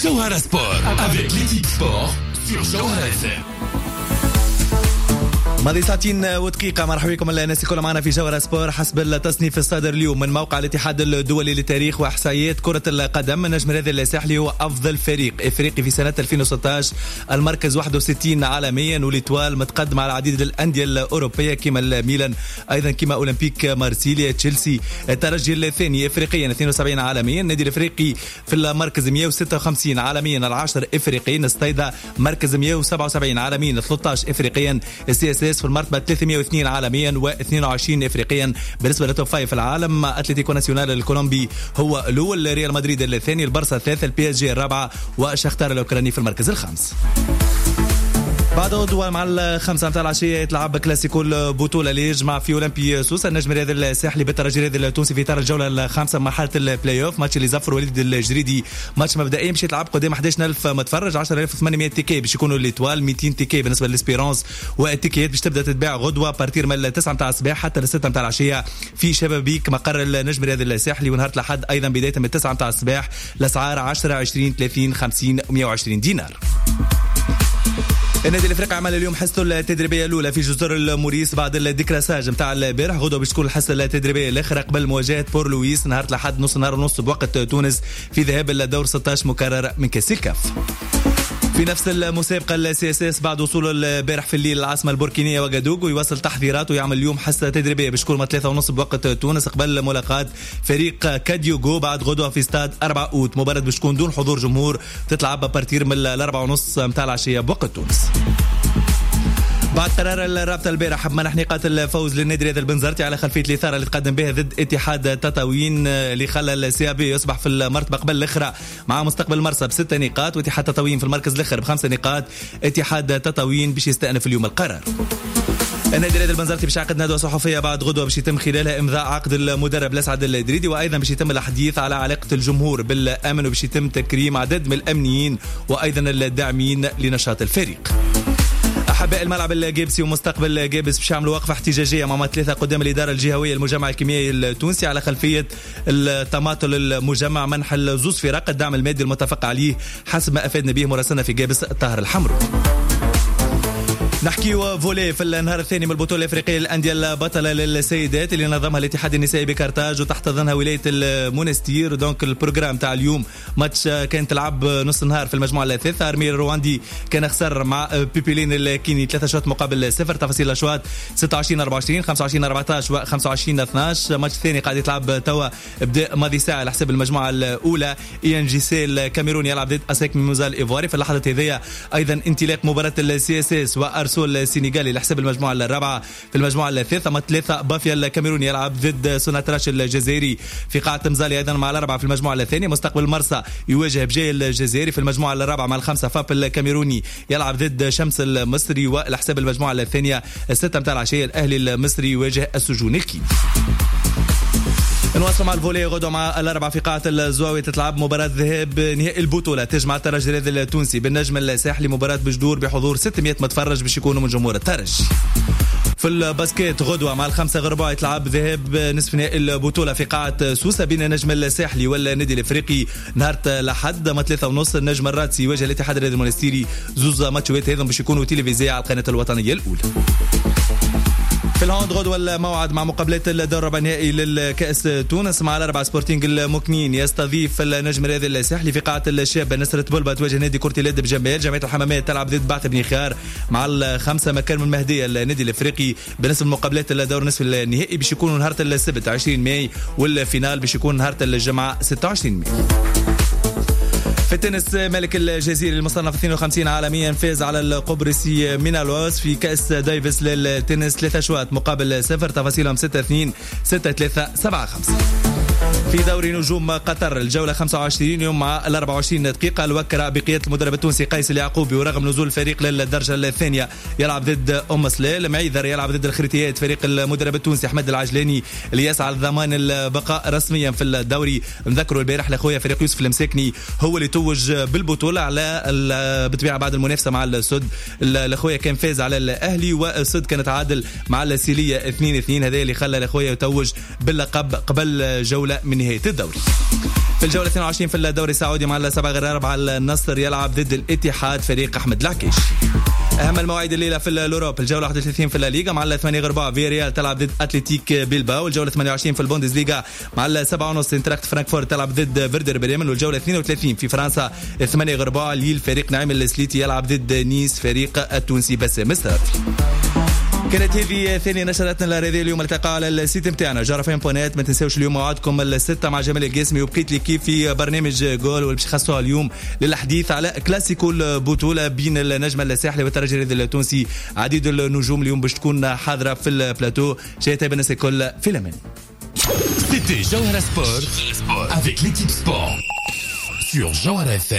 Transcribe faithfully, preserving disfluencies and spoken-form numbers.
Jawhara Sport avec l'équipe sport sur Jawhara F M. ماضي ساعتين ودقيقة. مرحبا بكم الناس الكل معنا في جوهرة سبور. حسب التصنيف الصادر اليوم من موقع الاتحاد الدولي للتاريخ وإحصائيات كرة القدم، النجم الرياضي الساحلي هو أفضل فريق إفريقي في سنة ألفين وستة عشر، المركز واحد وستين عالميا، والإتوال متقدم على العديد الأندية الأوروبية كما الميلان، أيضا كما أولمبيك مارسيليا، تشيلسي. الترجي الثاني إفريقيا اثنين وسبعين عالميا، النادي الإفريقي في المركز مئة وستة وخمسين عالميا، العاشر إفريقيا، ستايدا مركز مئة وسبعة وسبعين عالميا، ثلاثة عشر إفريقيا، السي اس اس في المرتبة ثلاثمئة واثنين عالميا واثنين وعشرين افريقيا. بالنسبه للتوب فايف في العالم، اتلتيكو ناسيونال الكولومبي هو الاول، ريال مدريد الثاني، البارسا الثالث، البي اس جي الرابعه، وشختار الاوكراني في المركز الخامس. بعد غدوة مع الخمسة متاع العشية يتلعب كلاسيكو البطولة اللي يجمع في أولمبي سوسة النجم الرياضي الساحلي بالترجي الرياضي التونسي في إطار الجولة الخامسة مرحلة البلاي أوف. ماتش اللي زفر وليد الجريدي، ماتش مبدئيا باش يتلعب قدام أحد عشر ألف متفرج، عشرة آلاف وثمانمئة تيكي باش يكونوا الإتوال، مئتين تيكي بالنسبة للإسبيرانس، والتيكيات باش تبدأ تتباع غدوة بارتير من التسعة متاع الصباح حتى الستة متاع العشية في شبابيك مقر النجم الرياضي الساحلي. ونهار الأحد أيضا بداية من التسعة متاع الصباح، الأسعار عشرة عشرين ثلاثين خمسين ومئة وعشرين دينار. النادي الافريقي عمل اليوم حصته التدريبيه الاولى في جزر الموريس بعد الديكراساج نتاع البارح. غدوه باش تكون الحصه التدريبيه الاخرى قبل مواجهه بور لويس نهار الاحد نص نهار ونص بوقت تونس في ذهاب الدور ستة عشر مكرر من كاس الكاف. في نفس المسابقة السي اس اس بعد وصوله البارح في الليل العاصمة البوركينية وغادوغو يواصل تحضيراته ويعمل اليوم حصة تدريبية باش تكون ثلاثة ونص بوقت تونس قبل ملاقاة فريق كاديوغو بعد غدوة في استاد أربعة أوت. مباراة باش تكون دون حضور جمهور تتلعب بارتير من الأربعة ونص متاع العشية بوقت تونس. بعد قرار الرابطة البارح بمنح نقاط الفوز للنادي الرياضي البنزرتي على خلفية الإثارة اللي تقدم بها ضد اتحاد تطاوين اللي خلى السي بي يصبح في المرتبة قبل الأخرى مع مستقبل مرسى بستة نقاط، واتحاد تطاوين في المركز الأخر بخمسة نقاط. اتحاد تطاوين باش يستأنف اليوم القرار. النادي الرياضي البنزرتي باش يعقد ندوة صحفية بعد غدوة باش يتم خلالها إمضاء عقد المدرب الأسعد الدريدي، وأيضا باش يتم الحديث على علاقة الجمهور بالأمن وباش يتم تكريم عدد من الأمنيين وأيضا الداعمين لنشاط الفريق. أحباء الملعب الجيبسي ومستقبل جيبس باش يعملوا وقفة احتجاجية مع ثلاثة قدام الإدارة الجهوية المجمع الكيميائي التونسي على خلفية التماطل المجمع منح زوز فرق الدعم المادي المتفق عليه حسب ما أفادنا به مراسلنا في جيبس الطاهر الحمرو. نحكي وفولي في النهار الثاني من البطولة الأفريقية للأندية البطلة للسيدات اللي نظمها الاتحاد النسائي بكارتاج وتحتضنها ولاية المونستير. دونك البروجرام تاع اليوم ماتش كانت تلعب نص النهار في المجموعة الثالثة. أرمير الرواندي كان خسر مع بيبيلين الكيني ثلاثة شوط مقابل صفر. تفاصيل الأشواط ستة وعشرين أربعة وعشرين خمسة وعشرين أربعة عشر وخمسة وعشرين اثني عشر. ماتش ثاني قاعد يتلعب توا بدأ ماضي ساعة على حساب المجموعة الأولى. إي إن جي سي الكاميروني يلعب ضد أسيك ميموزا الإيفواري. في اللحظة هذه أيضا انطلاق مباراة السي اس اس وأرسول السنغالي لحساب المجموعة الرابعة. في المجموعة الثالثة مع ثلاثة بافيا الكاميروني يلعب ضد سوناتراش الجزائري. في قاعة مزالي أيضا مع الأربعة في المجموعة الثانية. مستقبل مرسى يواجه بجاي الجزائري. في المجموعة الرابعة مع الخمسة فاب الكاميروني يلعب ضد شمس المصري. ولحساب المجموعة الثانية الستة متاع العشية الأهلي المصري يواجه السجون الكيني. نواصل مع الفولي غدوة مع الأربعة في قاعة الزواوية تتلعب مباراة ذهاب نهائي البطولة تجمع الترجي الرياضي التونسي بالنجم الساحلي. مباراة بجدور بحضور ستمئة متفرج باش يكونوا من جمهور الترجي. في الباسكيت غدوة مع الخمسة غرباء يتلعب ذهاب نصف نهائي البطولة في قاعة سوسة بين النجم الساحلي والنادي الافريقي نهار الأحد ما ثلاثة ونص. النجم الراتسي يواجه الاتحاد الرياضي المونستيري. زوز ماتشات هذم باش يكونوا تلفزيون على القناة الوطنية الأولى. في الهاند غدوة الموعد مع مقابلات الدور الربع النهائي للكأس تونس مع الأربعة سبورتينغ المكنين يستضيف النجم الرياضي الساحلي في قاعة الشاب. نصرة بلبة تواجه نادي كرة اليد بجمال. جمعية الحمامات تلعب ضد بعث بن خار مع الخمسة مكان من المهدية النادي الافريقي. بالنسبة لمقابلات الدور نصف النهائي باش يكونوا نهار السبت عشرين ماي والفينال باش يكون نهار الجمعة ستة وعشرين ماي. في التنس ملك الجزيرة المصنف اثنين وخمسين عالميا فاز على القبرصي مينالوس في كأس دايفيس للتنس ثلاثة شوط مقابل صفر. تفاصيلهم ستة اثنين ستة ثلاثة سبعة خمسة. في دوري نجوم قطر الجولة خمسة وعشرين يوم مع الأربعة وعشرين دقيقة. الوكرة بقيادة المدرب التونسي قيس اليعقوبي ورغم نزول الفريق للدرجة الثانية يلعب ضد أم سليل. معيذر يلعب ضد الخريطيات فريق المدرب التونسي أحمد العجلاني اللي يسعى لضمان البقاء رسميا في الدوري. نذكروا البارح لأخويا فريق يوسف المساكني هو اللي توج بالبطولة على بالطبيعة بعد المنافسة مع السد. الأخويا كان فاز على الأهلي والسد كانت عادل مع السيلية اثنين اثنين. هذا اللي خلى الأخويا يتوج باللقب قبل جولة من نهاية الدوري. في الجولة اثنين وعشرين في الدوري السعودي مع السبعة غير أربعة النصر يلعب ضد الاتحاد فريق أحمد العكيش. أهم المواعيد الليلة في الأوروب الجولة واحد وثلاثين في الليغا مع الثمانية غير أربعة فياريال تلعب ضد أتلتيك بيلباو. والجولة ثمانية وعشرين في البوندسليغا مع السبعة ونص انتراخت فرانكفورت تلعب ضد فيردر بريمن. والجولة اثنين وثلاثين في فرنسا ثمانية غير أربعة ليل فريق نعيم السليتي يلعب ضد نيس فريق التونسي بسام مستراتي. كانت هذه ثاني نشرتنا الرياضية اليوم. التقى على السيت متاعنا جرافين بونات. ما تنساوش اليوم موعدكم الستة مع جمال القاسمي وبقيت لي كيف في برنامج جول واللي باش يخصوها اليوم للحديث على كلاسيكو البطولة بين النجم الساحلي والترجي التونسي. عديد النجوم اليوم باش تكون حاضرة في البلاتو. شيء بالناس الكل في الأمان. C'était Jawhara Sport avec l'équipe sport sur Jawhara F M.